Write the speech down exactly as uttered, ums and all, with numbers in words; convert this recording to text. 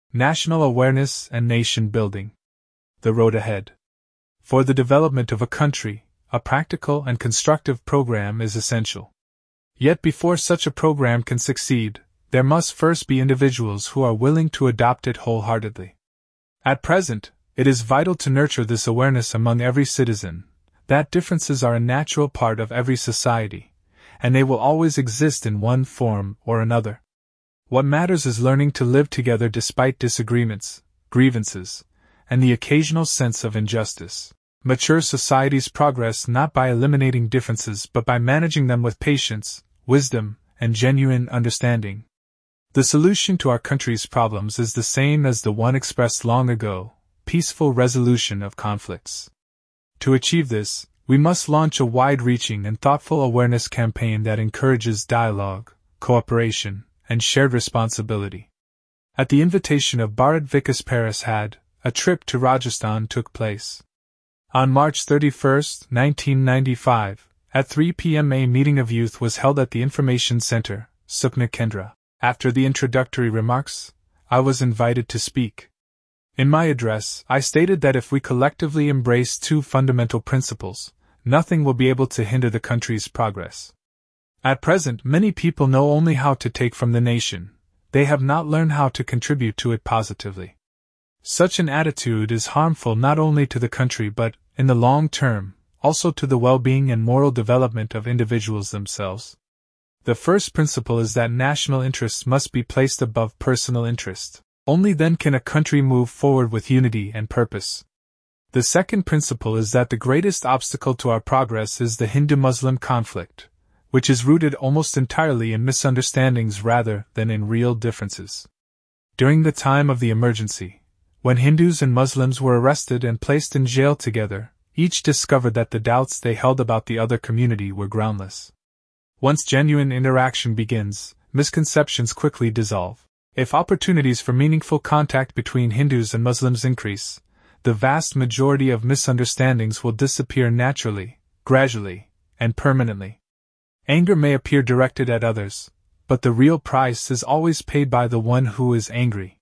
National awareness and nation building. The road ahead. For the development of a country, a practical and constructive program is essential. Yet before such a program can succeed, there must first be individuals who are willing to adopt it wholeheartedly. At present, it is vital to nurture this awareness among every citizen, that differences are a natural part of every society, and they will always exist in one form or another. What matters is learning to live together despite disagreements, grievances, and the occasional sense of injustice. Mature societies progress not by eliminating differences but by managing them with patience, wisdom, and genuine understanding. The solution to our country's problems is the same as the one expressed long ago: peaceful resolution of conflicts. To achieve this, we must launch a wide-reaching and thoughtful awareness campaign that encourages dialogue, cooperation, and shared responsibility. At the invitation of Bharat Vikas Parishad, a trip to Rajasthan took place. On March thirty-first, nineteen ninety-five, at three p m a meeting of youth was held at the Information Center, Sukhna Kendra. After the introductory remarks, I was invited to speak. In my address, I stated that if we collectively embrace two fundamental principles, nothing will be able to hinder the country's progress. At present, many people know only how to take from the nation. They have not learned how to contribute to it positively. Such an attitude is harmful not only to the country but, in the long term, also to the well-being and moral development of individuals themselves. The first principle is that national interests must be placed above personal interest. Only then can a country move forward with unity and purpose. The second principle is that the greatest obstacle to our progress is the Hindu-Muslim conflict, which is rooted almost entirely in misunderstandings rather than in real differences. During the time of the emergency, when Hindus and Muslims were arrested and placed in jail together, each discovered that the doubts they held about the other community were groundless. Once genuine interaction begins, misconceptions quickly dissolve. If opportunities for meaningful contact between Hindus and Muslims increase, the vast majority of misunderstandings will disappear naturally, gradually, and permanently. Anger may appear directed at others, but the real price is always paid by the one who is angry.